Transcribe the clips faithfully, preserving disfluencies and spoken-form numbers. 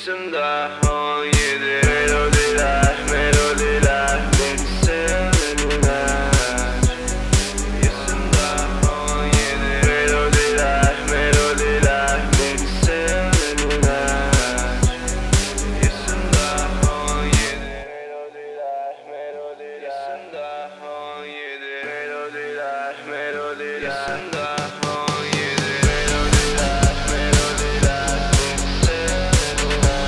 yaşında on yedi. Melodiler, melodiler beni sevmediler. Yaşında on yedi. Melodiler, melodiler beni sevmediler. Yaşında on yedi. Melodiler, melodiler yaşında on yedi. Melodiler, melodiler yaşında on yedi. Melodiler, melodiler beni sevmediler.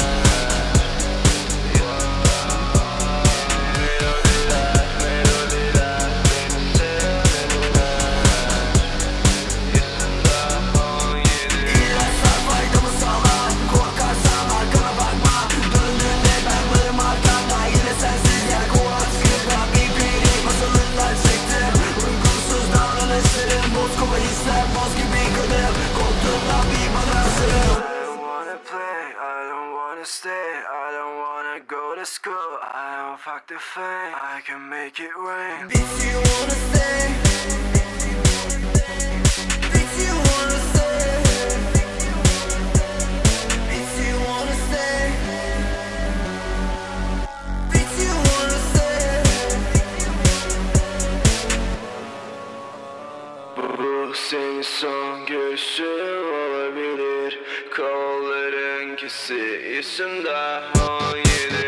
Melodiler, melodiler beni sevmediler. Yaşında on yedi. İlaçlar faydamı sağlar, korkarsan arkana bakma. Döndüğünde ben varım arkanda, yine sensiz yer kovaç kırıkla. Bir peri hazırlıklar çektim, uygunsuz davranışlarım. Boz kova hisler, boz gibi gönül, koltuğumdan bir bana hazırım. I don't wanna play, I don't wanna stay, I don't wanna go to school, I don't fuck the fame, I can make it rain. Bitch, you wanna stay? Bitch, you wanna stay? Bitch, you wanna stay? Bitch, you wanna stay? Bu senin son görüşün olabilir. Kolların kesi yaşında on yedi.